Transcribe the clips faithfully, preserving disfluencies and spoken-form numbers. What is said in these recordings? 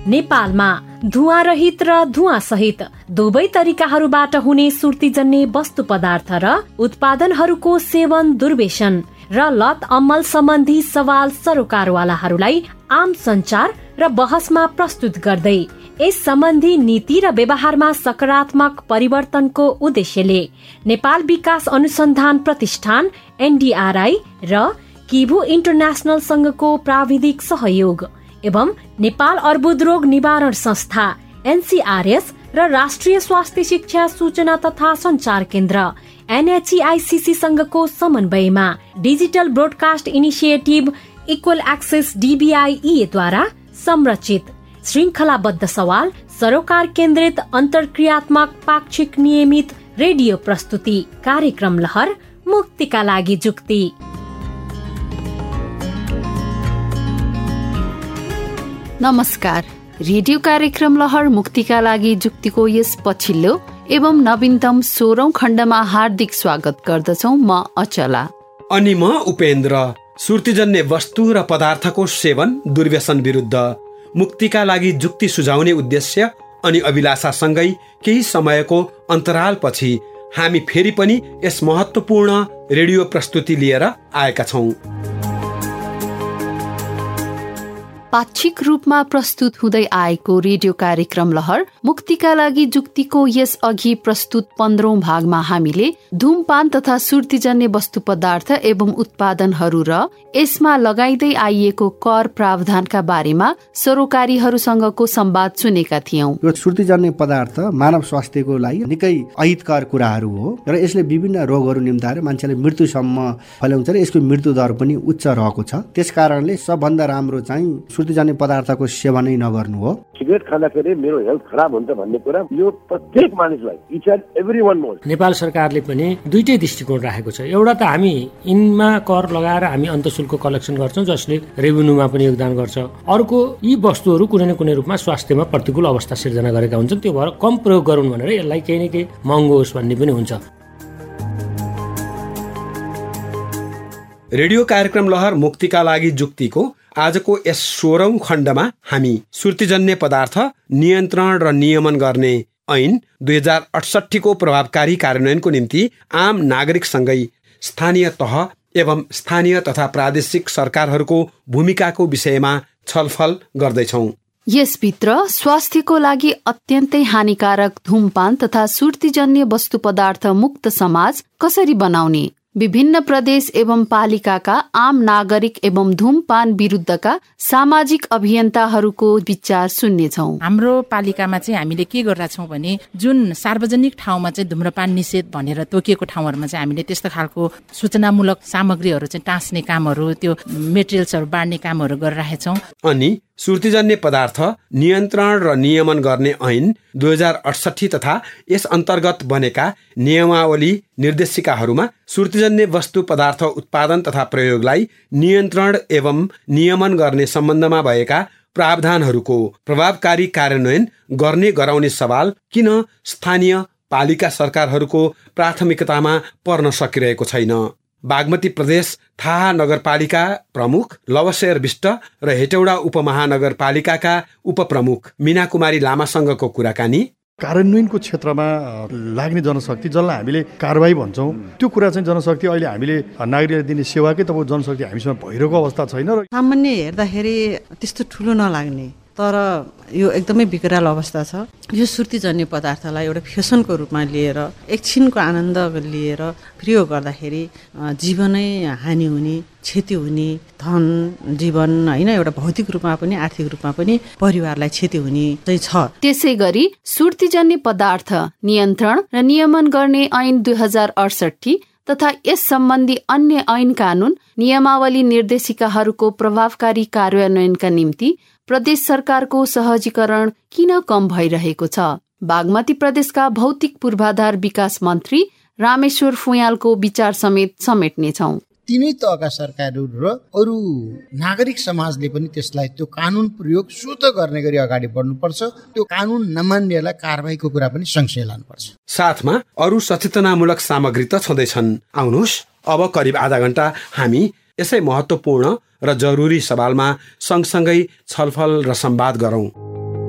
नेपालमा धुवाँ रहित र धुवाँ सहित दुवै तरिकाहरूबाट हुने सुर्तीजन्य वस्तु पदार्थ र उत्पादनहरूको सेवन, दुर्व्यसन र लत अमल सम्बन्धी सवाल सरोकारवालाहरूलाई आम संचार र बहसमा प्रस्तुत गर्दै यस सम्बन्धी नीति र व्यवहारमा सकारात्मक परिवर्तनको उद्देश्यले नेपाल विकास अनुसन्धान प्रतिष्ठान एनडीआरआई र किभु इन्टरनेशनल संघको प्राविधिक सहयोग एवं नेपाल अर्बुद रोग निवारण संस्था एनसीआरएस र राष्ट्रिय स्वास्थ्य शिक्षा सूचना तथा संचार केन्द्र एनएचईआईसीसी संघको समन्वयमा digital broadcast initiative equal access DBIE द्वारा संरचित श्रृंखलाबद्ध सवाल सरोकार केन्द्रित अन्तर्क्रियात्मक पाक्षिक नियमित रेडियो प्रस्तुति कार्यक्रम लहर मुक्तिका लागि जुक्ति। नमस्कार। रेडियो कार्यक्रम लहर मुक्तिका लागि जुक्तिको यस पछिल्लो एवं नवीनतम सोह्रौं खण्डमा हार्दिक स्वागत गर्दछौ। म अचला अनि म उपेन्द्र। सुर्तीजन्य वस्तु र पदार्थको सेवन, दुर्व्यसन विरुद्ध मुक्तिका लागि जुक्ति सुझाउने उद्देश्य अनि अभिलाषासँगै केही समयको अन्तरालपछि हामी फेरि पनि यस महत्त्वपूर्ण रेडियो प्रस्तुति लिएर आएका छौं। पाक्षिक रूपमा प्रस्तुत हुँदै आएको रेडियो कार्यक्रम लहर मुक्तिका लागि जुक्तिको यस अघि प्रस्तुत पन्ध्रौं भागमा हामीले धूमपान तथा सुर्तीजन्य वस्तु पदार्थ एवं उत्पादनहरू र यसमा लगाइँदै आइएको कर प्रावधानका बारेमा सरोकारीहरूसँगको संवाद सुनेका थियौं। यो सुर्तीजन्य पदार्थ मानव स्वास्थ्यको लागि निकै अहितकर कुराहरू हो र यसले विभिन्न रोगहरू निम्ताएर मान्छेले मृत्युसम्म फैलाउँछ र यसको मृत्यु दर पनि उच्च रहेको छ। त्यसकारणले सबभन्दा राम्रो चाहिँ सुर्तीजन्य पदार्थको सेवनै नगर्नु हो। सिगरेट खाँदाखेरि मेरो हेल्थ खराब हुन्छ भन्ने कुरा यो प्रत्येक मानिसलाई each and everyone knows. Nepal सरकारले पनि दुईटै दृष्टिकोण राखेको छ। एउटा त हामी इनमा कर लगाएर हामी अन्तशुल्क कलेक्सन गर्छौं जसले रेभेन्यूमा पनि योगदान गर्छ। अर्को यी वस्तुहरू कुनै न कुनै रूपमा स्वास्थ्यमा प्रतिकूल अवस्था सिर्जना गरेका हुन्छन्। त्यो भएर कम प्रयोग गरौँ भनेर यसलाई केही न केही महँगो होस् भन्ने पनि हुन्छ। रेडियो कार्यक्रम लहर मुक्तिका लागि जुक्तिको आजको यस सोह्रौं खण्डमा हामी सुर्तीजन्य पदार्थ नियन्त्रण र नियमन गर्ने ऐन दुई हजार अठसट्ठीको प्रभावकारी कार्यान्वयनको निम्ति आम नागरिकसँगै स्थानीय तह एवं स्थानीय तथा प्रादेशिक सरकारहरूको भूमिकाको विषयमा छलफल गर्दैछौँ। यसभित्र स्वास्थ्यको लागि अत्यन्तै हानिकारक धूमपान तथा सुर्तीजन्य वस्तु पदार्थ मुक्त समाज कसरी बनाउने, विभिन्न प्रदेश एवं पालिकाका आम नागरिक एवं धूमपान विरुद्धका सामाजिक अभियन्ताहरूको विचार सुन्नेछौँ। हाम्रो पालिकामा चाहिँ हामीले के गरेका छौँ भने जुन सार्वजनिक ठाउँमा चाहिँ धूम्रपान निषेध भनेर तोकिएको ठाउँहरूमा चाहिँ हामीले त्यस्तो खालको सूचनामूलक सामग्रीहरू चाहिँ टाँस्ने कामहरू, त्यो मेटेरियल्सहरू बाँड्ने कामहरू गरिरहेछौँ। अनि सुर्तीजन्य पदार्थ नियन्त्रण र नियमन गर्ने ऐन दुई हजार अठसट्ठी तथा यस अन्तर्गत बनेका नियमावली निर्देशिकाहरूमा सुर्तीजन्य वस्तु पदार्थ उत्पादन तथा प्रयोगलाई नियन्त्रण एवं नियमन गर्ने सम्बन्धमा भएका प्रावधानहरूको प्रभावकारी कार्यान्वयन गर्ने गराउने सवाल किन स्थानीय पालिका सरकारहरूको प्राथमिकतामा पर्न सकिरहेको छैन। बागमती प्रदेश थाहा नगरपालिका प्रमुख लवशेर विष्ट र हेटौडा उपमहानगरपालिकाका उपप्रमुख मीना कुमारी लामासँगको कुराकानी। कार्यान्वयनको क्षेत्रमा लाग्ने जनशक्ति जसलाई हामीले कारबाही भन्छौँ, त्यो कुरा चाहिँ जनशक्ति अहिले हामीले नागरिकलाई दिने सेवाकै तपाईँ जनशक्ति हामीसँग भइरहेको अवस्था छैन। र सामान्य हेर्दाखेरि त्यस्तो ठुलो नलाग्ने तर यो एकदमै विकराल अवस्था छ। यो सुर्तीजन्य पदार्थलाई एउटा फेसनको रूपमा लिएर एकछिनको आनन्द लिएर प्रयोग गर्दाखेरि जीवनै हानि हुने, क्षति हुने, धन जीवन होइन एउटा भौतिक रूपमा पनि आर्थिक रूपमा पनि परिवारलाई क्षति हुने चाहिँ छ। त्यसै गरी सुर्तीजन्य पदार्थ नियन्त्रण र नियमन गर्ने ऐन दुई हजार अडसट्ठी तथा यस सम्बन्धी अन्य ऐन कानून नियमावली निर्देशिकाहरूको प्रभावकारी कार्यान्वयनका निम्ति प्रदेश सरकारको सहजीकरण किन कम भइरहेको छ? बागमती प्रदेशका भौतिक पूर्वाधार विकास मन्त्री रामेश्वर फुयालको विचार समेत समेट्नेछौँ। तिनै तहका सरकारहरू र अरू नागरिक समाजले पनि त्यसलाई त्यो कानुन प्रयोग स्वतः गर्ने गरी अगाडि बढ्नुपर्छ। त्यो कानुन नमान्नेलाई कारबाहीको कुरा पनि सँगसँगै लानुपर्छ। साथमा अरू सचेतनामूलक सामग्री त छँदैछन्। आउनुहोस् अब करिब आधा घण्टा हामी यसै महत्त्वपूर्ण र जरुरी सवालमा सँगसँगै छलफल र संवाद गरौँ।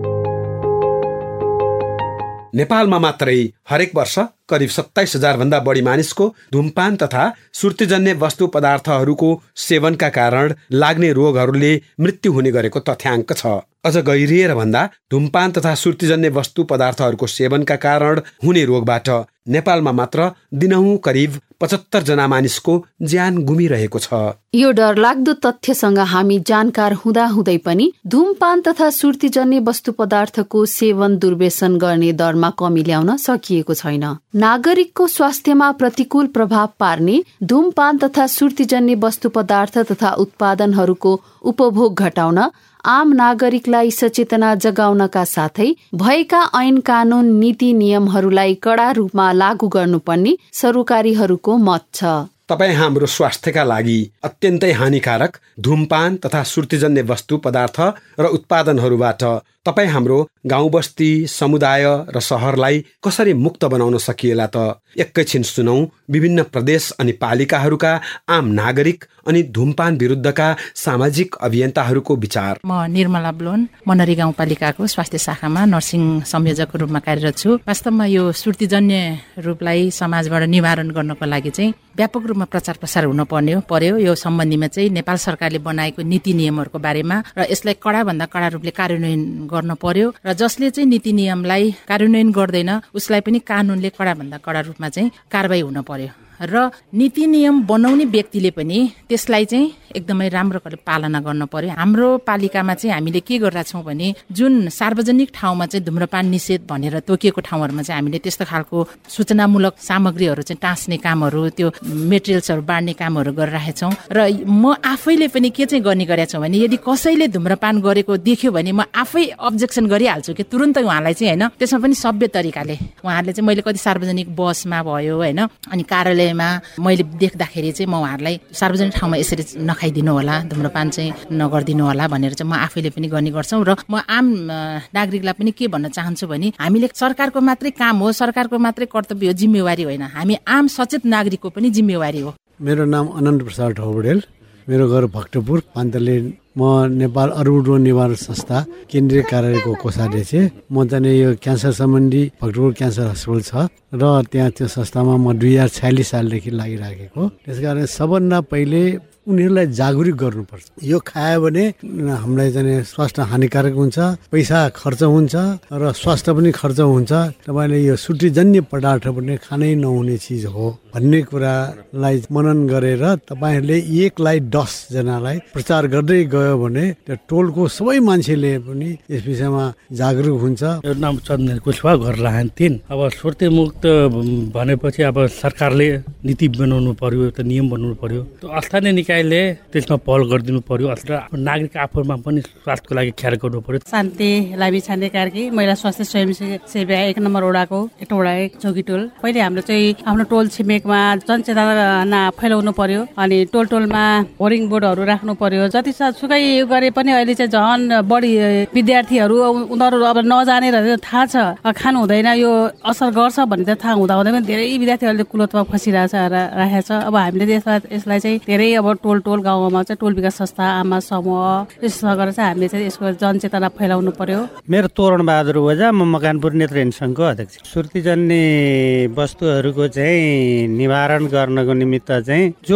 नेपालमा मात्रै हरेक वर्ष करिब सत्ताइस हजार भन्दा बढी मानिसको धुमपान तथा सुर्तीजन्य वस्तु पदार्थहरूको सेवनका कारण लाग्ने रोगहरूले मृत्यु हुने गरेको तथ्याङ्क छ। अझ गहिरिएर भन्दा धुमपान तथा सुर्तीजन्य वस्तु पदार्थहरूको सेवनका कारण हुने रोगबाट नेपालमा मात्र दिनहुँ करिब पचहत्तर जना मानिसको ज्यान गुमिरहेको छ। यो डरलाग्दो तथ्यसँग हामी जानकार हुँदा हुँदै पनि धुमपान तथा सुर्तीजन्य वस्तु पदार्थको सेवन दुर्व्यसन गर्ने दरमा कमी ल्याउन सकिएको छैन। नागरिकको स्वास्थ्यमा प्रतिकूल प्रभाव पार्ने धुमपान तथा सुर्तीजन्य वस्तु पदार्थ तथा उत्पादनहरूको उपभोग घटाउन आम नागरिकलाई सचेतना जगाउनका साथै भएका ऐन कानून नीति नियमहरूलाई कडा रूपमा लागू गर्नुपर्ने सरकारीहरूको मत छ। तपाईँ हाम्रो स्वास्थ्यका लागि अत्यन्तै हानिकारक धुमपान तथा सुर्तीजन्य वस्तु पदार्थ र उत्पादनहरूबाट तपाईँ हाम्रो गाउँ बस्ती समुदाय र सहरलाई कसरी मुक्त बनाउन सकिएला त? एकैछिन सुनौ विभिन्न प्रदेश अनि पालिकाहरूका आम नागरिक अनि धुमपान विरुद्धका सामाजिक अभियन्ताहरूको विचार। म निर्मला ब्लोन मनरी गाउँपालिकाको स्वास्थ्य शाखामा नर्सिङ संयोजकको रूपमा कार्यरत छु। वास्तवमा यो सुर्तीजन्य रूपलाई समाजबाट निवारण गर्नको लागि चाहिँ व्यापक रूपमा प्रचार प्रसार हुन पर्ने पर्यो। यो सम्बन्धीमा चाहिँ नेपाल सरकारले बनाएको नीति नियमहरूको बारेमा र यसलाई कडा भन्दा कडा रूपले कार्यान्वयन गर्न पर्यो र जसले चाहिँ नीति नियमलाई कार्यान्वयन गर्दैन उसलाई पनि कानूनले कडा भन्दा कडा रूपमा चाहिँ कारबाही हुन पर्यो र नीति नियम बनाउने व्यक्तिले पनि त्यसलाई चाहिँ एकदमै राम्रो गरेर पालना गर्न पर्यो। हाम्रो पालिकामा चाहिँ हामीले के गरेका छौँ भने जुन सार्वजनिक ठाउँमा चाहिँ धुम्रपान निषेध भनेर तोकिएको ठाउँहरूमा चाहिँ हामीले त्यस्तो खालको सूचनामूलक सामग्रीहरू चाहिँ टाँस्ने कामहरू त्यो मेटेरियल्सहरू बाँड्ने कामहरू गरिरहेका छौँ र म आफैले पनि के चाहिँ गर्ने गरेका छौँ भने यदि कसैले धुम्रपान गरेको देख्यो भने म आफै अब्जेक्सन गरिहाल्छु कि तुरन्तै उहाँलाई चाहिँ होइन त्यसमा पनि सभ्य तरिकाले उहाँहरूले चाहिँ मैले कति सार्वजनिक बसमा भयो होइन अनि कार्यालयमा मैले देख्दाखेरि चाहिँ म उहाँहरूलाई सार्वजनिक ठाउँमा यसरी नखाइदिनु होला धुम्रपान चाहिँ नगरिदिनु होला भनेर चाहिँ म आफैले पनि गर्ने गर्छौँ र म आम नागरिकलाई पनि के भन्न चाहन्छु भने हामीले सरकारको मात्रै काम हो सरकारको मात्रै कर्तव्य हो जिम्मेवारी होइन हामी आम सचेत नागरिकको पनि जिम्मेवारी हो। मेरो नाम अनन्त प्रसाद ढौबडेल, मेरो घर भक्तपुर पान्तले। म नेपाल अर्बुद रोग निवारण संस्था केन्द्रीय कार्यालयको कोषाध्यक्ष। म चाहिँ यो क्यान्सर सम्बन्धी भक्तपुर क्यान्सर हस्पिटल छ र त्यहाँ त्यो संस्थामा म दुई हजार छयालिस सालदेखि लागिराखेको। त्यसकारण सबभन्दा पहिले उनीहरूलाई जागरुक गर्नुपर्छ। यो खायो भने हामीलाई चाहिँ स्वास्थ्य हानिकारक हुन्छ, पैसा खर्च हुन्छ र स्वास्थ्य पनि खर्च हुन्छ। तपाईँले यो सुर्तीजन्य पदार्थ पनि खानै नहुने चिज हो भन्ने कुरालाई मनन गरेर तपाईँहरूले एकलाई दसजनालाई प्रचार गर्दै गयो भने त्यो टोलको सबै मान्छेले पनि यस विषयमा जागरुक हुन्छ। यो नाम चन्द्र कुशवा घर लाहान तीन। अब सुर्ती मुक्त भनेपछि अब सरकारले नीति बनाउनु पर्यो, त नियम बनाउनु पर्यो, त स्थानीय निकायले त्यसमा पहल गरिदिनु पर्यो। नागरिक आफूमा पनि स्वास्थ्यको लागि ख्याल गर्नु पर्यो। शान्ति लाबी छाने कार्की महिला स्वास्थ्य स्वयंसेवी एक नम्बर वडाको एक वडा चौकी टोल। पहिले हाम्रो चाहिँ आफ्नो टोल छिमेकमा जनचेतना फैलाउनु पर्यो अनि टोल टोलमा होर्डिङ बोर्डहरू राख्नु पर्यो। जति सुकै यो गरे पनि अहिले चाहिँ झन् बढी विद्यार्थीहरू उनीहरू अब नजानेर थाहा छ खानु हुँदैन यो असर गर्छ भन्ने चाहिँ थाहा हुँदा हुँदै पनि धेरै विद्यार्थीहरूले कुलतमा फसिरहेछ राखेको छ। अब हामीले यसलाई यसलाई चाहिँ धेरै अब टोल टोल गाउँमा चाहिँ टोल विकास संस्था आमा समूह यसो गरेर चाहिँ हामीले चाहिँ यसको जनचेतना फैलाउनु पर्यो। मेरो तोरण बहादुर ओझा, म मकानपुर नेत्रहीन सङ्घको अध्यक्ष। सुर्तीजन्य वस्तुहरूको चाहिँ निवारण गर्नको निमित्त चाहिँ जो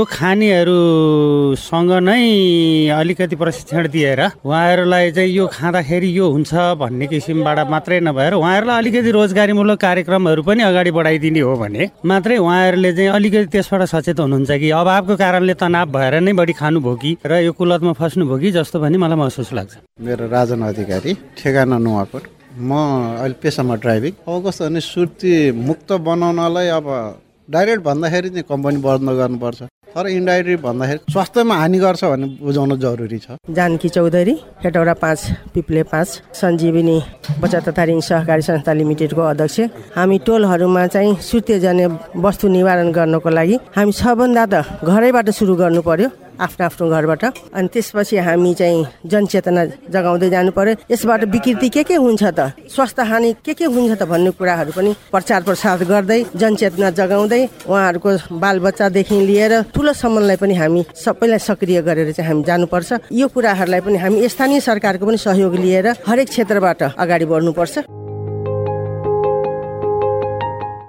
खानेहरूसँग नै अलिकति प्रशिक्षण दिएर उहाँहरूलाई चाहिँ यो खाँदाखेरि यो हुन्छ भन्ने किसिमबाट मात्रै नभएर उहाँहरूलाई अलिकति रोजगारीमूलक कार्यक्रमहरू पनि अगाडि बढाइदिने हो भने मात्रै उहाँहरूले चाहिँ अलिकति त्यसबाट सचेत हुनुहुन्छ कि अभावको कारणले तनाव भएर नै बढी खानुभयो कि र यो कुलतमा फस्नुभयो कि जस्तो पनि मलाई महसुस लाग्छ। मेरो राजन अधिकारी, ठेगाना नुवाकोट। म अहिले पेसामा ड्राइभिङ। अब कस्तो भने सुर्ती मुक्त बनाउनलाई अब डाइरेक्ट भन्दाखेरि चाहिँ कम्पनी बन्द गर्नुपर्छ, तर इन्डाइरेक्ट भन्दाखेरि स्वास्थ्यमा हानि गर्छ भन्ने बुझाउन जरुरी छ। जानकी चौधरी, हेटौडा पाँच, पिप्ले पाँच, सञ्जीविनी बचत तथा ऋण सहकारी संस्था लिमिटेडको अध्यक्ष। हामी टोलहरूमा चाहिँ सुर्तीजन्य वस्तु निवारण गर्नको लागि हामी सबभन्दा त घरैबाट सुरु गर्नु पर्यो, आफ्नो आफ्नो घरबाट। अनि त्यसपछि हामी चाहिँ जनचेतना जगाउँदै जानु पर्यो। यसबाट विकृति के के हुन्छ त, स्वास्थ्य हानि के के हुन्छ त भन्ने कुराहरू पनि प्रचार प्रसार गर्दै जनचेतना जगाउँदै उहाँहरूको बालबच्चादेखि लिएर ठुलोसम्मलाई पनि हामी सबैलाई सक्रिय गरेर चाहिँ हामी जानुपर्छ। यो कुराहरूलाई पनि हामी स्थानीय सरकारको पनि सहयोग लिएर हरेक क्षेत्रबाट अगाडि बढ्नुपर्छ।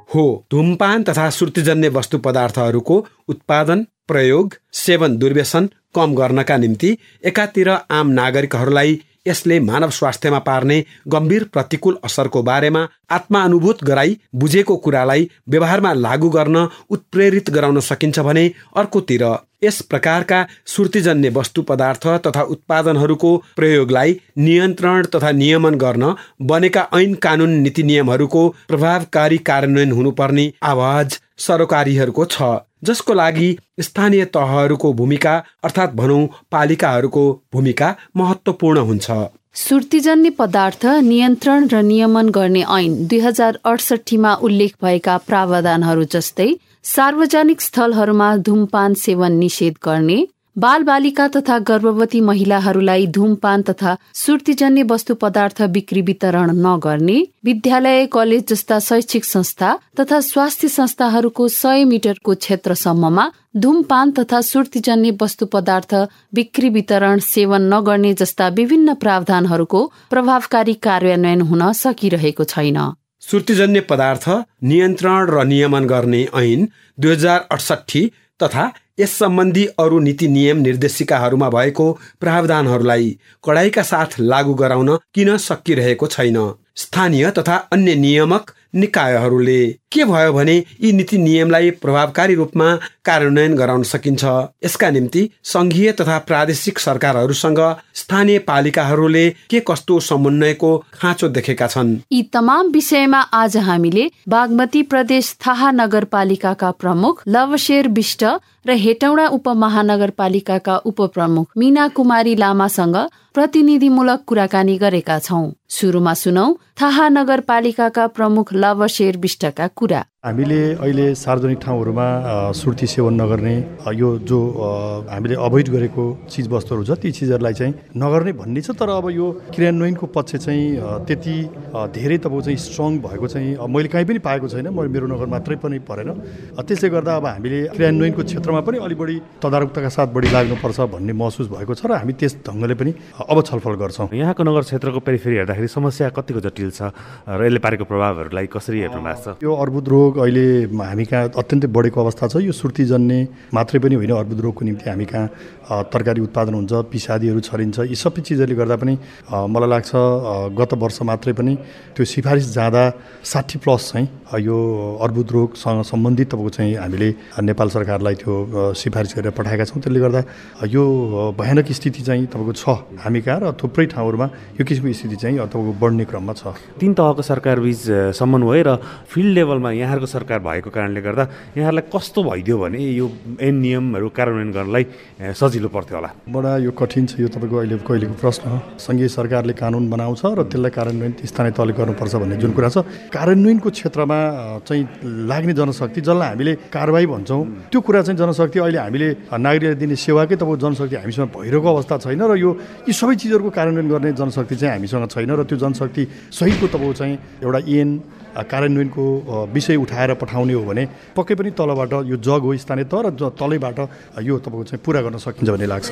हो। धूमपान तथा सुर्तीजन्य वस्तु पदार्थहरूको उत्पादन, प्रयोग, सेवन, दुर्व्यसन कम गर्नका निम्ति एकातिर आम नागरिकहरूलाई यसले मानव स्वास्थ्यमा पार्ने गम्भीर प्रतिकूल असरको बारेमा आत्मानुभूत गराई बुझेको कुरालाई व्यवहारमा लागू गर्न उत्प्रेरित गराउन सकिन्छ भने अर्कोतिर यस प्रकारका सुर्तीजन्य वस्तु पदार्थ तथा उत्पादनहरूको प्रयोगलाई नियन्त्रण तथा नियमन गर्न बनेका ऐन कानुन नीति नियमहरूको प्रभावकारी कार्यान्वयन हुनुपर्ने आवाज सरकारीहरूको छ, जसको लागि स्थानीय तहहरूको भूमिका अर्थात् भनौं पालिकाहरूको भूमिका महत्त्वपूर्ण हुन्छ। सुर्तीजन्य पदार्थ नियन्त्रण र नियमन गर्ने ऐन दुई हजार अडसठीमा उल्लेख भएका प्रावधानहरू जस्तै सार्वजनिक स्थलहरूमा धूमपान सेवन निषेध गर्ने, बाल बालिका तथा गर्भवती महिलाहरूलाई धूमपान तथा सुर्तीजन्य वस्तु पदार्थ बिक्री वितरण नगर्ने, विद्यालय, कलेज जस्ता शैक्षिक संस्था तथा स्वास्थ्य संस्थाहरूको सय मिटरको क्षेत्रसम्ममा धूमपान तथा सुर्तीजन्य वस्तु पदार्थ बिक्री वितरण सेवन नगर्ने जस्ता विभिन्न प्रावधानहरूको प्रभावकारी कार्यान्वयन हुन सकिरहेको छैन। सुर्तीजन्य पदार्थ नियन्त्रण र नियमन गर्ने ऐन दुई हजार अडसठी तथा यस सम्बन्धी अरू नीति नियम निर्देशिकाहरूमा भएको प्रावधानहरूलाई कडाइका साथ लागू गराउन किन सकिरहेको छैन? स्थानीय तथा अन्य नियामक निकायहरूले के भयो भने यी नीति नियमलाई प्रभावकारी रूपमा कार्यान्वयन गराउन सकिन्छ। यसका निम्ति संघीय तथा प्रादेशिक सरकारहरूसँग स्थानीय पालिकाहरूले के कस्तो समन्वयको खाँचो देखेका छन्? यी तमाम विषयमा आज हामीले बागमती प्रदेश थाहा नगरपालिकाका प्रमुख लवशेर बिष्ट र हेटौडा उपमहानगरपालिकाका उपप्रमुख मीना कुमारी लामासँग प्रतिनिधिमूलक कुराकानी गरेका छौं। सुरुमा सुनौ थाहा नगरपालिकाका प्रमुख लवशेर बिष्टका कुरा। हामीले अहिले सार्वजनिक ठाउँहरूमा सुर्ती सेवन नगर्ने, यो जो हामीले अभोइड गरेको चिजवस्तुहरू छ ती चिजहरूलाई चाहिँ नगर्ने भन्ने छ, तर अब यो क्रियान्वयनको पक्ष चाहिँ त्यति धेरै तपाईँको चाहिँ स्ट्रङ भएको चाहिँ मैले कहीँ पनि पाएको छैन, म मेरो नगर मात्रै पनि परेन। त्यसले गर्दा अब हामीले क्रियान्वयनको क्षेत्रमा पनि अलि बढी तदारुकताका साथ बढी लाग्नुपर्छ भन्ने महसुस भएको छ र हामी त्यस ढङ्गले पनि अब छलफल गर्छौँ। यहाँको नगर क्षेत्रको पेरिफेरी हेर्दाखेरि समस्या कतिको जटिल छ र यसले पारेको प्रभावहरूलाई कसरी हेर्नु भएको छ? यो अर्बुद रोग अहिले हामी कहाँ अत्यन्तै बढेको अवस्था छ। यो सुर्तीजन्य मात्रै पनि होइन, अर्बुद रोगको निम्ति हामी कहाँ तरकारी उत्पादन हुन्छ, पिसादीहरू छरिन्छ। यी सबै चिजहरूले गर्दा पनि मलाई लाग्छ गत वर्ष मात्रै पनि त्यो सिफारिस जाँदा साठी प्लस चाहिँ यो अर्बुद रोगसँग सम्बन्धित तपाईँको चाहिँ हामीले नेपाल सरकारलाई त्यो सिफारिस गरेर पठाएका छौँ। त्यसले गर्दा यो भयानक स्थिति चाहिँ तपाईँको छ हामी कहाँ, र थुप्रै ठाउँहरूमा यो किसिमको स्थिति चाहिँ तपाईँको बढ्ने क्रममा छ। तीन तहको सरकार बीच समन्वय र फिल्ड लेभलमा यहाँहरूको सरकार भएको कारणले गर्दा यहाँहरूलाई कस्तो भइदियो भने यो ऐन नियमहरू कार्यान्वयन गर्नलाई सजिलो पर्थ्यो होला? बडा यो कठिन छ यो तपाईँको अहिले कहिलेको प्रश्न हो। सङ्घीय सरकारले कानुन बनाउँछ र त्यसलाई कार्यान्वयन स्थानीय तहले गर्नुपर्छ भन्ने जुन कुरा छ, कार्यान्वयनको क्षेत्रमा चाहिँ लाग्ने जनशक्ति जसलाई हामीले कारबाही भन्छौँ, त्यो कुरा चाहिँ जनशक्ति अहिले हामीले नागरिकलाई दिने सेवाकै तपाईँको जनशक्ति हामीसँग भइरहेको अवस्था छैन र यो यी सबै चिजहरूको कार्यान्वयन गर्ने जनशक्ति चाहिँ हामीसँग छैन र त्यो जनशक्ति सहितको तपाईँको चाहिँ एउटा ऐन कार्यान्वयनको विषय उठाएर पठाउने हो भने पक्कै पनि तलबाट यो जग हो स्थानीय तह र तलैबाट यो तपाईँको चाहिँ पुरा गर्न सकिन्छ भन्ने लाग्छ।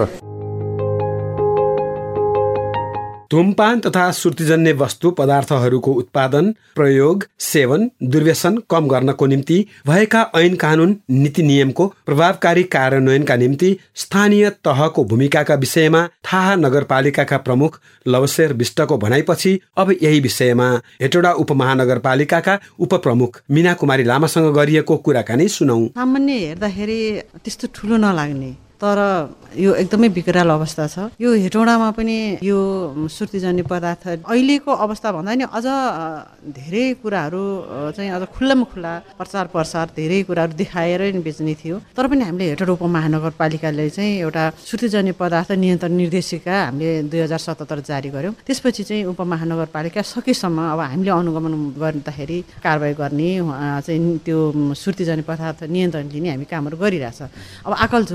धूमपान तथा सुर्तीजन्य वस्तु पदार्थहरूको उत्पादन, प्रयोग, सेवन, दुर्व्यसन कम गर्नको निम्ति भएका ऐन कानुन नीति नियमको प्रभावकारी कार्यान्वयनका निम्ति स्थानीय तहको भूमिकाका विषयमा थाहा नगरपालिकाका प्रमुख लवशेर बिष्टको भनाइपछि अब यही विषयमा हेटौडा उपमहानगरपालिकाका उपप्रमुख मीना कुमारी लामासँग गरिएको कुराकानी सुनौ। सामान्य हेर्दाखेरि त्यस्तो ठुलो नलाग्ने, तर यो एकदमै बिकराल अवस्था छ। यो हेटौडामा पनि यो सुर्तीजन्य पदार्थ अहिलेको अवस्था भन्दा नि अझ धेरै कुराहरू चाहिँ अझ खुल्लामा खुल्ला प्रचार प्रसार धेरै कुराहरू देखाएरै बेच्ने थियो। तर पनि हामीले हेटौडा उपमहानगरपालिकाले चाहिँ एउटा सुर्तीजन्य पदार्थ नियन्त्रण निर्देशिका हामीले दुई हजार सतहत्तर जारी गर्यौँ। त्यसपछि चाहिँ उपमहानगरपालिका सकेसम्म अब हामीले अनुगमन गर्दाखेरि कारबाही गर्ने चाहिँ त्यो सुर्तीजन्य पदार्थ नियन्त्रण लिने हामी कामहरू गरिरहेछ। अब आकल झुकल त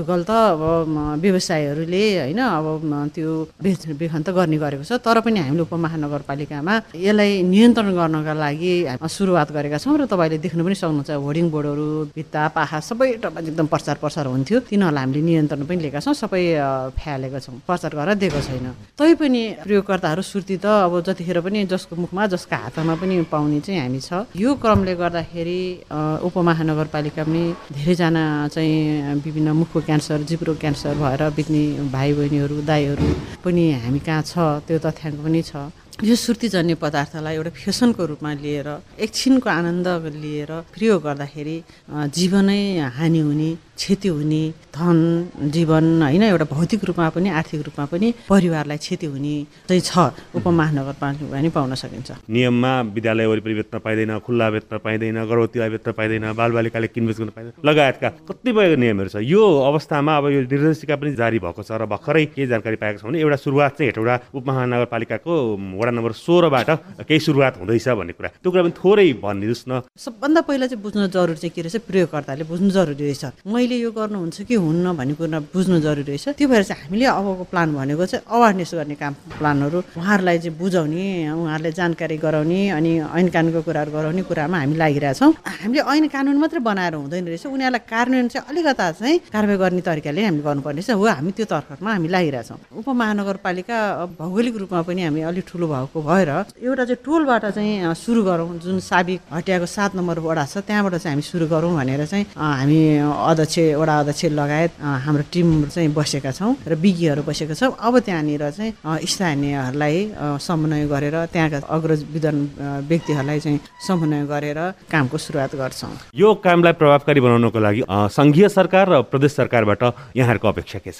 अब व्यवसायहरूले होइन अब त्यो बेचबिखन त गर्ने गरेको छ, तर पनि हामीले उपमहानगरपालिकामा यसलाई नियन्त्रण गर्नका लागि सुरुवात गरेका छौँ र तपाईँले देख्नु पनि सक्नुहुन्छ होर्डिङ बोर्डहरू भित्ता पाखा सबै एकदम प्रचार प्रसार हुन्थ्यो, तिनीहरूलाई हामीले नियन्त्रण पनि लिएका छौँ, सबै फ्यालेका छौँ, प्रचार गरेर दिएको छैन। तैपनि प्रयोगकर्ताहरू सुर्ती त अब जतिखेर पनि जसको मुखमा जसका हातमा पनि पाउने चाहिँ हामी छ। यो क्रमले गर्दाखेरि उपमहानगरपालिकामै धेरैजना चाहिँ विभिन्न मुखको क्यान्सर, जिब्रो क्यान्सर भएर बित्ने भाइ बहिनीहरू दाइहरू पनि हामी कहाँ छ त्यो तथ्याङ्क पनि छ। यो सुर्तीजन्य पदार्थलाई एउटा फेसनको रूपमा लिएर एकछिनको आनन्द लिएर प्रयोग गर्दाखेरि जीवनै हानि हुने, क्षति हुने, धन जीवन होइन एउटा भौतिक रूपमा पनि आर्थिक रूपमा पनि परिवारलाई क्षति हुने चाहिँ छ। उपमहानगरपालिकामा पनि पाउन सकिन्छ। नियममा विद्यालय वरिपरि बेच्न पाइँदैन, खुल्ला बेच्न पाइँदैन, गर्भवतीलाई बेच्न पाइँदैन, बालबालिकाले किनबेच गर्न पाइँदैन लगायतका कतिपय नियमहरू छ। यो अवस्थामा अब यो निर्देशिका पनि जारी भएको छ र भर्खरै के जानकारी पाएको छ भने एउटा सुरुवात चाहिँ हेटौडा उपमहानगरपालिकाको वडा नम्बर सोह्रबाट केही सुरुवात हुँदैछ भन्ने कुरा, त्यो कुरा पनि थोरै भनिदिनुहोस् न। सबभन्दा पहिला चाहिँ बुझ्नु जरुरी चाहिँ के रहेछ, प्रयोगकर्ताले बुझ्नु जरुरी रहेछ, मैले यो गर्नुहुन्छ कि हुन्न भन्ने कुरा बुझ्नु जरुरी रहेछ। त्यो भएर चाहिँ हामीले अबको प्लान भनेको चाहिँ अवेरनेस गर्ने काम प्लानहरू उहाँहरूलाई चाहिँ बुझाउने, उहाँहरूलाई जानकारी गराउने अनि ऐन कानुनको कुराहरू गराउने कुरामा हामी लागिरहेछौँ। हामीले ऐन कानुन मात्रै बनाएर हुँदैन रहेछ, उनीहरूलाई कार्यान्वयन चाहिँ अलिकता चाहिँ कारवाही गर्ने तरिकाले हामीले गर्नुपर्ने रहेछ। हो, हामी त्यो तर्फमा हामी लागिरहेछौँ। उपमहानगरपालिका भौगोलिक रूपमा पनि हामी अलिक ठुलो भएको भएर एउटा चाहिँ टोलबाट चाहिँ सुरु गरौँ, जुन साबिक हटियाको सात नम्बर वडा छ त्यहाँबाट चाहिँ हामी सुरु गरौँ भनेर चाहिँ हामी अध्यक्ष वडा अध्यक्ष लगायत हाम्रो टिम चाहिँ बसेका छौँ र विज्ञहरू बसेका छौँ। अब त्यहाँनिर चाहिँ स्थानीयहरूलाई समन्वय गरेर त्यहाँका अग्रज विद्वान व्यक्तिहरूलाई चाहिँ समन्वय गरेर कामको सुरुवात गर्छौँ। यो कामलाई प्रभावकारी बनाउनको लागि सङ्घीय सरकार र प्रदेश सरकारबाट यहाँहरूको अपेक्षा के छ?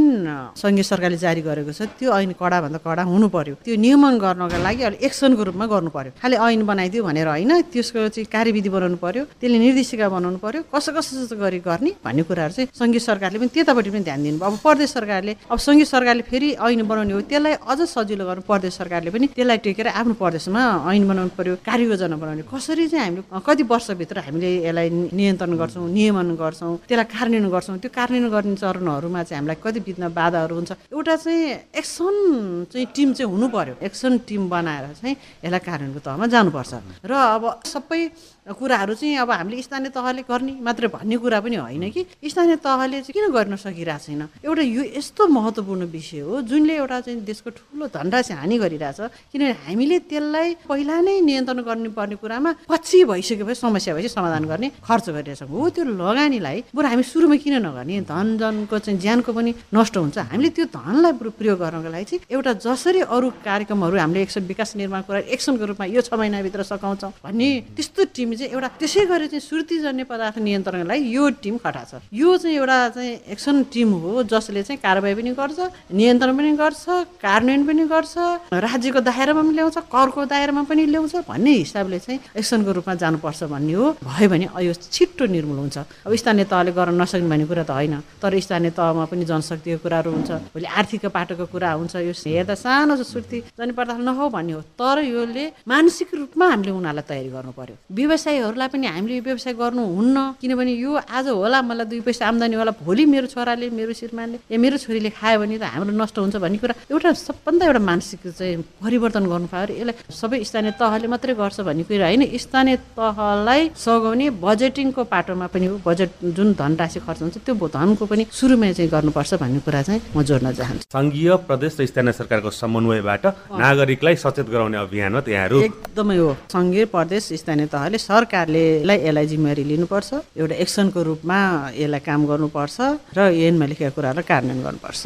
ऐन सङ्घीय सरकारले जारी गरेको छ, त्यो ऐन कडाभन्दा कडा हुनु पर्यो। त्यो नियमन गर्नका लागि अहिले एक्सनको रूपमा गर्नु पर्यो। खालि ऐन बनाइदियो भनेर होइन, त्यसको चाहिँ कार्यविधि बनाउनु पर्यो, त्यसले निर्देशिका बनाउनु पर्यो, कसो कसो गरी गर्ने भन्ने कुराहरू चाहिँ सङ्घीय सरकारले पनि त्यतापट्टि पनि ध्यान दिनु। अब प्रदेश सरकारले अब सङ्घीय सरकारले फेरि ऐन बनाउने हो, त्यसलाई अझ सजिलो गर्नु प्रदेश सरकारले पनि त्यसलाई टेकेर आफ्नो प्रदेशमा ऐन बनाउनु पर्यो, कार्ययोजना बनाउने। कसरी चाहिँ हामीले कति वर्षभित्र हामीले यसलाई नियन्त्रण गर्छौँ, नियमन गर्छौँ, त्यसलाई कार्यान्वयन गर्छौँ, त्यो कार्यान्वयन गर्ने चरणहरूमा चाहिँ हामीलाई कति विघ्न बाधाहरू हुन्छ। एउटा चाहिँ एक्सन चाहिँ टिम चाहिँ हुनु पर्यो, एक्सन टिम बनाएर चाहिँ यसलाई कार्यान्वयनको तहमा जानुपर्छ। र अब सबै कुराहरू चाहिँ अब हामीले स्थानीय तहले गर्ने मात्रै भन्ने कुरा पनि होइन कि स्थानीय तहले चाहिँ किन गर्न सकिरहेको छैन। एउटा यो यस्तो महत्त्वपूर्ण विषय हो जुनले एउटा चाहिँ देशको ठुलो धनराशि हानि गरिरहेछ, किनभने हामीले त्यसलाई पहिला नै नियन्त्रण गर्नुपर्ने कुरामा पछि भइसकेपछि समस्या भएपछि समाधान गर्ने खर्च गरिरहेछौँ। हो, त्यो लगानीलाई बरु हामी सुरुमा किन नगर्ने, धन जनको चाहिँ ज्यानको पनि नष्ट हुन्छ। हामीले त्यो धनलाई प्रयोग गर्नको लागि चाहिँ एउटा जसरी अरू कार्यक्रमहरू हामीले एक्सन विकास निर्माण कुरा एक्सनको रूपमा यो छ महिनाभित्र सघाउँछौँ भन्ने त्यस्तो टिम चाहिँ एउटा त्यसै गरी चाहिँ सुर्तीजन्य पदार्थ नियन्त्रणको लागि यो टिम खटा छ। यो चाहिँ एउटा चाहिँ एक्सन टिम हो जसले चाहिँ कारबाही पनि गर्छ, नियन्त्रण पनि गर्छ, कार्यान्वयन पनि गर्छ, राज्यको दायरामा पनि ल्याउँछ, करको दायरामा पनि ल्याउँछ भन्ने हिसाबले चाहिँ एक्सनको रूपमा जानुपर्छ भन्ने हो। भयो भने यो छिट्टो निर्मूल हुन्छ। अब स्थानीय तहले गर्न नसक्ने भन्ने कुरा त होइन, तर स्थानीय तहमा पनि जनशक्तिको कुराहरू हुन्छ, भोलि आर्थिक पाटोको कुरा हुन्छ। यो हेर्दा सानो सुर्तीजन्य पदार्थ नहो भन्ने हो, तर योले मानसिक रूपमा हामीले उनीहरूलाई तयारी गर्नु पर्यो। व्यवसायीहरूलाई पनि हामीले यो व्यवसाय गर्नुहुन्न, किनभने यो आज होला मलाई दुई पैसा आम्दानी होला, भोलि मेरो छोराले मेरो श्रीमानले या मेरो छोरीले खायो भने त हाम्रो नष्ट हुन्छ भन्ने कुरा एउटा सबभन्दा एउटा मानसिक चाहिँ परिवर्तन गर्नु पायो। यसलाई सबै स्थानीय तहले मात्रै गर्छ भन्ने कुरा होइन, स्थानीय तहलाई सघाउने बजेटिङको पाटोमा पनि हो। बजेट जुन धनराशि खर्च हुन्छ त्यो धनको पनि सुरुमै चाहिँ गर्नुपर्छ भन्ने कुरा चाहिँ म जोड्न चाहन्छु। सङ्घीय प्रदेश र स्थानीय सरकारको समन्वयबाट नागरिकलाई सचेत गराउने अभियानमा त्यहाँहरू एकदमै हो। सङ्घीय प्रदेश स्थानीय तहले सरकारले यसलाई जिम्मेवारी लिनुपर्छ, एउटा एक्सनको रूपमा यसलाई काम गर्नुपर्छ र ऐनमा लेखेका कुरालाई कार्यान्वयन गर्नुपर्छ।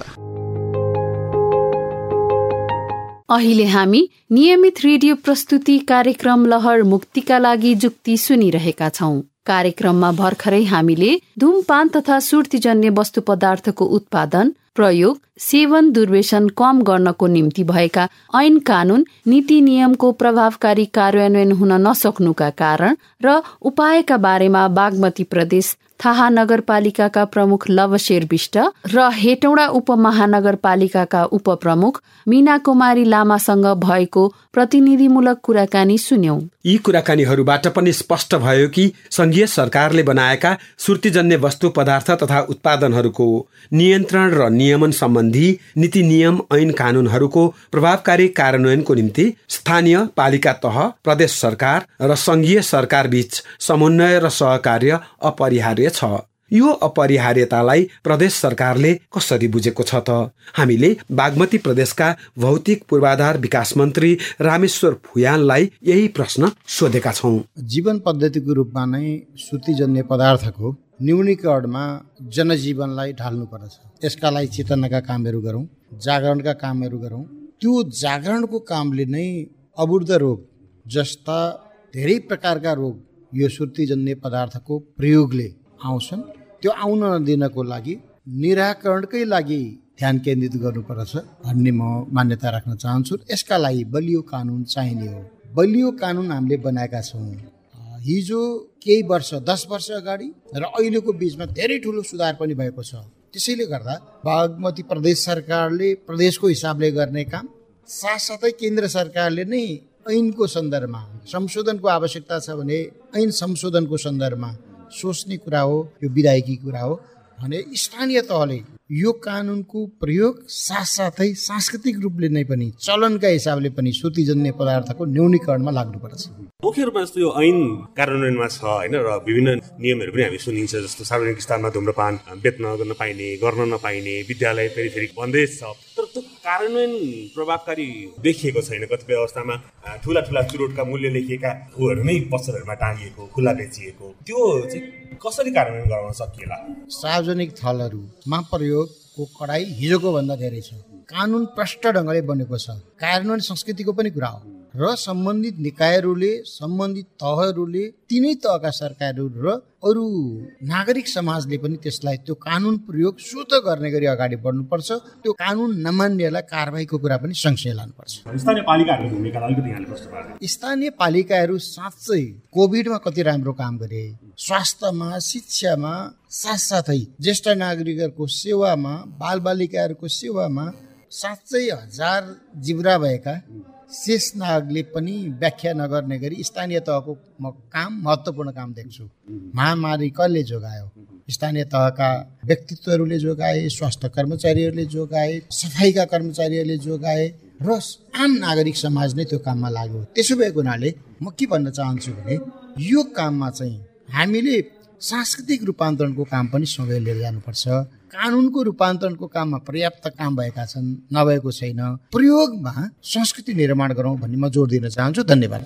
अहिले हामी नियमित रेडियो प्रस्तुति कार्यक्रम लहर मुक्तिका लागि जुक्ति सुनिरहेका छौं। कार्यक्रममा भर्खरै हामीले धूमपान तथा सुर्तीजन्य वस्तु पदार्थको उत्पादन, प्रयोग, सेवन, दुर्व्यसन कम गर्नको निम्ति भएका ऐन कानून नीति नियमको प्रभावकारी कार्यान्वयन हुन नसक्नुका कारण र उपायका बारेमा बागमती प्रदेश थाहा नगरपालिकाका प्रमुख लवशेर बिष्ट र हेटौँडा उपमहानगरपालिकाका उपप्रमुख मीना कुमारी लामासँग भएको प्रतिनिधिमूलक कुराकानी सुन्यौं। यी कुराकानीहरूबाट पनि स्पष्ट भयो कि संघीय सरकारले बनाएका सुर्तीजन्य वस्तु पदार्थ तथा उत्पादनहरूको नियन्त्रण र नियमन सम्बन्धी नीति नियम ऐन कानूनहरूको प्रभावकारी कार्यान्वयनको निम्ति स्थानीय पालिका तह, प्रदेश सरकार र संघीय सरकार बीच समन्वय र सहकार्य अपरिहार्य छ। यो अपरिहार्यतालाई प्रदेश सरकारले कसरी बुझेको छ त? हामीले बागमती प्रदेशका भौतिक पूर्वाधार विकास मन्त्री रामेश्वर भुयाललाई यही प्रश्न सोधेका छौं। जीवन पद्धतिको रूपमा नै सुर्तीजन्य पदार्थको न्यूनीकरणमा जनजीवनलाई ढाल्नुपर्छ। यसका लागि चेतनाका कामहरू गरौँ, जागरणका कामहरू गरौँ। त्यो जागरणको कामले नै अबुर्ध रोग जस्ता धेरै प्रकारका रोग यो सुर्तीजन्य पदार्थको प्रयोगले आउँछन्। त्यो आउन नदिनको लागि निराकरणकै लागि ध्यान केन्द्रित गर्नुपर्छ भन्ने म मान्यता राख्न चाहन्छु। यसका लागि बलियो कानुन चाहिने हो। बलियो कानुन हामीले बनाएका छौँ। हिजो केही वर्ष दस वर्ष अगाडि र अहिलेको बिचमा धेरै ठुलो सुधार पनि भएको छ। त्यसैले गर्दा बागमती प्रदेश सरकारले प्रदेशको हिसाबले गर्ने काम, साथसाथै केन्द्र सरकारले नै ऐनको सन्दर्भमा संशोधनको आवश्यकता छ भने ऐन संशोधनको सन्दर्भमा सोच्ने कुरा हो। यो विधायकी कुरा हो भने स्थानीय तहले यो कानुनको प्रयोग साथसाथै सांस्कृतिक रूपले नै पनि चलनका हिसाबले पनि सुर्तीजन्य पदार्थको न्यूनीकरणमा लाग्नुपर्छ। मुख्य रूपमा जस्तो यो ऐन कार्यान्वयनमा छ होइन, र विभिन्न नियमहरू पनि हामी सुनिन्छ। जस्तो सार्वजनिक स्थानमा धुम्रपान बेच्न गर्न पाइने, गर्न नपाइने, विद्यालय फेरि बन्देज छ, तर त्यो कार्यान्वयन प्रभावकारी देखिएको छैन। कतिपय अवस्थामा ठुला ठुला चुरोटका मूल्य लेखिएका ऊहरू नै पसलहरूमा टाँगिएको, खुल्ला बेचिएको, त्यो चाहिँ कसरी कार्यान्वयन गराउन सकिएला? सार्वजनिक थलहरूमा प्रयोगको कडाई हिजोको भन्दा धेरै छ। कानुन प्रष्ट ढङ्गले बनेको छ। कार्यान्वयन संस्कृतिको पनि कुरा हो र सम्बन्धित निकायहरूले, सम्बन्धित तहहरूले, तिनै तहका सरकारहरू र अरू नागरिक समाजले पनि त्यसलाई त्यो कानुन प्रयोग स्वत गर्ने गरी अगाडि बढ्नुपर्छ। त्यो कानुन नमान्नेलाई कारबाहीको कुरा पनि सँगसँगै लानुपर्छ। स्थानीय पालिकाहरूको भूमिका अलिकति यहाँले प्रश्न पार्नु। स्थानीय पालिकाहरू साँच्चै कोभिडमा कति राम्रो काम गरे, स्वास्थ्यमा, शिक्षामा, साथसाथै ज्येष्ठ नागरिकहरूको सेवामा, बालबालिकाहरूको सेवामा साँच्चै हजार जिब्रा भएका शेष नागले पनि व्याख्या नगर्ने गरी स्थानीय तहको म काम महत्त्वपूर्ण काम देख्छु। महामारी कसले जोगायो? स्थानीय तहका व्यक्तित्वहरूले जोगाए, स्वास्थ्य कर्मचारीहरूले जोगाए, सफाइका कर्मचारीहरूले जोगाए र आम नागरिक समाज नै त्यो काममा लाग्यो। त्यसो भएको हुनाले म के भन्न चाहन्छु भने यो काममा चाहिँ हामीले सांस्कृतिक रूपान्तरणको काम पनि सँगै लिएर जानुपर्छ। कानुनको रूपान्तरणको काममा पर्याप्त काम भएका छन्, नभएको छैन। प्रयोगमा संस्कृति निर्माण गरौँ भन्ने म जोड दिन चाहन्छु। धन्यवाद।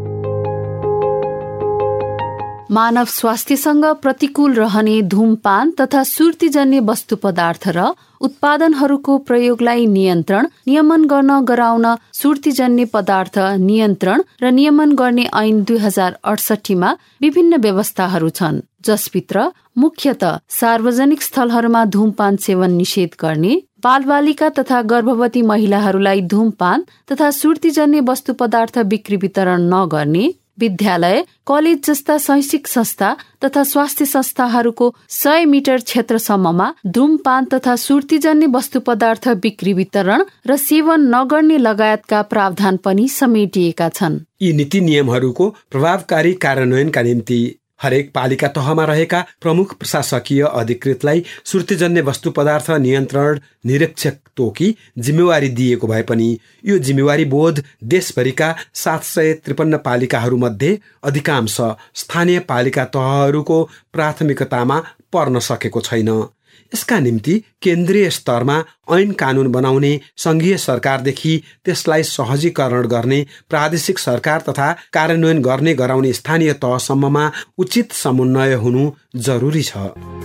मानव स्वास्थ्यसँग प्रतिकूल रहने धूमपान तथा सुर्तीजन्य वस्तु पदार्थ र उत्पादनहरूको प्रयोगलाई नियन्त्रण नियमन गर्न गराउन सुर्तीजन्य पदार्थ नियन्त्रण र नियमन गर्ने ऐन दुई हजार अडसठीमा विभिन्न व्यवस्थाहरू छन्, जसभित्र मुख्यत सार्वजनिक स्थलहरूमा धूमपान सेवन निषेध गर्ने, बालबालिका तथा गर्भवती महिलाहरूलाई धूमपान तथा सुर्तीजन्य वस्तु पदार्थ बिक्री वितरण नगर्ने, विद्यालय, कलेज जस्ता शैक्षिक संस्था तथा स्वास्थ्य संस्थाहरूको सय मिटर क्षेत्रसम्ममा धूमपान तथा सुर्तीजन्य वस्तु पदार्थ बिक्री वितरण र सेवन नगर्ने लगायतका प्रावधान पनि समेटिएका छन्। यी नीति नियमहरूको प्रभावकारी कार्यान्वयनका निम्ति हरेक पालिका तहमा रहेका प्रमुख प्रशासकीय अधिकृतलाई सुर्तीजन्य वस्तु पदार्थ नियन्त्रण निरीक्षक तोकी जिम्मेवारी दिएको भए पनि यो जिम्मेवारी बोध देशभरिका सात सय त्रिपन्न पालिकाहरूमध्ये अधिकांश स्थानीय पालिका तहहरूको प्राथमिकतामा पर्न सकेको छैन। यसका निम्ति केन्द्रीय स्तरमा ऐन कानुन बनाउने, संघीय सरकारदेखि त्यसलाई सहजीकरण गर्ने, प्रादेशिक सरकार तथा कार्यान्वयन गर्ने गराउने स्थानीय तहसम्ममा उचित समन्वय हुनु जरुरी छ।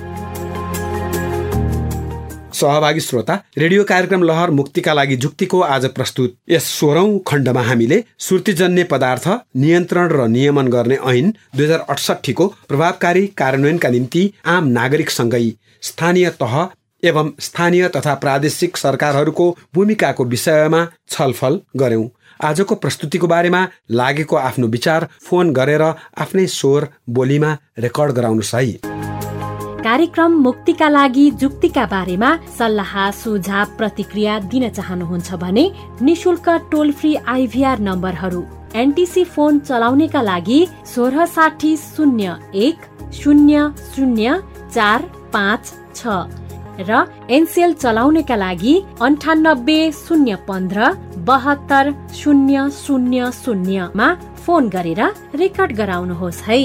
सहभागी श्रोता, रेडियो कार्यक्रम लहर मुक्तिका लागि जुक्तिको आज प्रस्तुत यस सोह्रौं खण्डमा हामीले सुर्तीजन्य पदार्थ नियन्त्रण र नियमन गर्ने ऐन दुई हजार अठसट्ठीको प्रभावकारी कार्यान्वयनका निम्ति आम नागरिकसँगै स्थानीय तह एवं स्थानीय तथा प्रादेशिक सरकारहरूको भूमिकाको विषयमा छलफल गर्यौं। आजको प्रस्तुतिको बारेमा लागेको आफ्नो विचार फोन गरेर आफ्नै स्वर बोलीमा रेकर्ड गराउनुहोस् है। कार्यक्रम मुक्तिका लागि जुक्तिका बारेमा सल्लाह सुझाव प्रतिक्रिया दिन चाहनुहुन्छ भने निशुल्क टोल फ्री आइभीआर नम्बरहरू एनटीसी फोन चलाउनेका लागि सोह्र साठी शून्य एक शून्य शून्य चार पाँच छ र एनसेल चलाउनेका लागि अन्ठानब्बे शून्य पन्ध्र बहत्तर शून्य शून्य शून्यमा फोन गरेर रेकर्ड गराउनुहोस् है।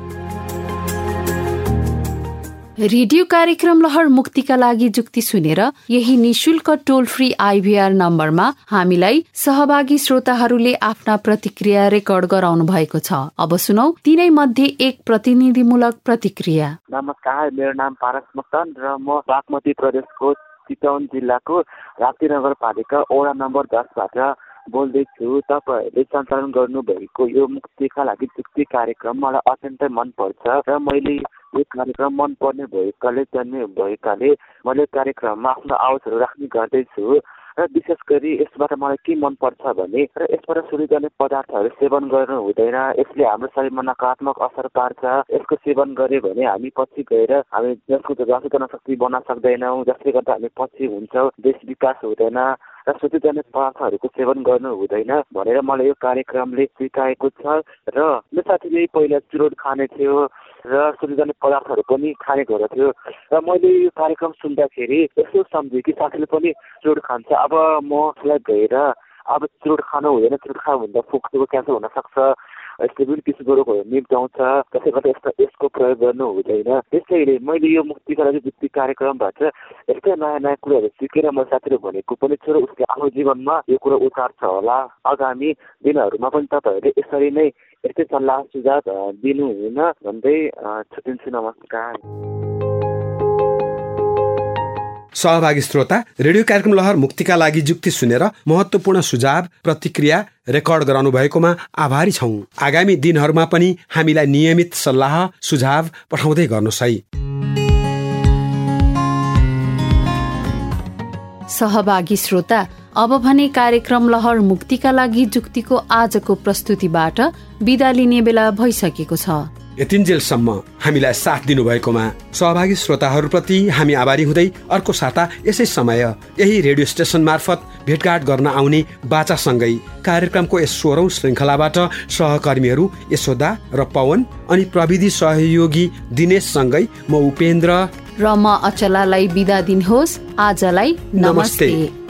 रेडियो कार्यक्रम लहर मुक्तिका लागि जुक्ति सुनेर यही निशुल्क टोल फ्री आइभीआर नम्बरमा हामीलाई सहभागी श्रोताहरूले आफ्ना प्रतिक्रिया रेकर्ड गराउनु भएको छ। अब सुनौ तिनै मध्ये एक प्रतिनिधिमूलक प्रतिक्रिया। नमस्कार, मेरो नाम पारस मक्तन र म बागमती प्रदेशको चितवन जिल्लाको राप्ती नगरपालिका वडा नम्बर दसबाट बोल्दैछु। तपाईँहरूले सञ्चालन गर्नुभएको यो मुक्तिका लागि जुक्ति कार्यक्रम मलाई अत्यन्तै मनपर्छ र मैले यो कार्यक्रम मनपर्ने भएकाले जान्ने भएकाले मैले कार्यक्रममा आफ्नो आवाजहरू राख्ने गर्दैछु र विशेष गरी यसबाट मलाई के मनपर्छ भने र यसबाट सुरु गर्ने पदार्थहरू सेवन गर्नु हुँदैन। यसले हाम्रो शरीरमा नकारात्मक असर पार्छ। यसको सेवन गऱ्यो भने हामी पछि गएर हामी जसको जसको शक्ति बनाउन सक्दैनौँ, जसले गर्दा हामी पछि हुन्छौँ, देश विकास हुँदैन र सुरु गर्ने पदार्थहरूको सेवन गर्नु हुँदैन भनेर मलाई यो कार्यक्रमले सिकाएको छ। र मेरो साथीले पहिला चुरोट खाने थियो र सुरु गर्ने पदार्थहरू पनि खाने गरेको थियो र मैले यो कार्यक्रम सुन्दाखेरि यसो सम्झेँ कि साथीले पनि चुरोट खान्छ, अब म उसलाई गएर अब चुरोट खानु हुँदैन, चुरोट खानु भन्दा फुक्सोको क्यान्सर हुनसक्छ, यस्तै पनि किसिमको रोगहरू निम्त्याउँछ, त्यसै गर्दा यस्तो यसको प्रयोग गर्नु हुँदैन। त्यसैले मैले यो मुक्तिका लागि जुक्ति कार्यक्रमबाट यस्तै नयाँ नयाँ कुराहरू सिकेर मैले साथीहरू भनेको पनि छु र उसले आफ्नो जीवनमा यो कुरो उतार्छ होला। आगामी दिनहरूमा पनि तपाईँहरूले यसरी नै यस्तै सल्लाह सुझाव दिनु हुन भन्दै छुट्टिन्छु। नमस्कार। सहभागी श्रोता, रेडियो कार्यक्रम लहर मुक्तिका लागि जुक्ति सुनेर महत्त्वपूर्ण सुझाव प्रतिक्रिया रेकर्ड गराउनु भएकोमा आभारी छौं। आगामी दिनहरूमा पनि हामीलाई नियमित सल्लाह सुझाव पठाउँदै गर्नुहोस् है। सहभागी श्रोता, अब भने कार्यक्रम लहर मुक्तिका लागि जुक्तिको आजको प्रस्तुतिबाट बिदा लिने बेला भइसकेको छ। यतिन्जेलसम्म हामीलाई साथ दिनुभएकोमा सहभागी श्रोताहरूप्रति हामी आभारी हुँदै अर्को साता यसै समय यही रेडियो स्टेशन मार्फत भेटघाट गर्न आउने बाचासँगै कार्यक्रमको यस सोह्रौं श्रृङ्खलाबाट सहकर्मीहरू यशोदा र पवन अनि प्रविधि सहयोगी दिनेशसँगै म उपेन्द्र र म अचलालाई बिदा दिनुहोस्। आजलाई नमस्ते, नमस्ते।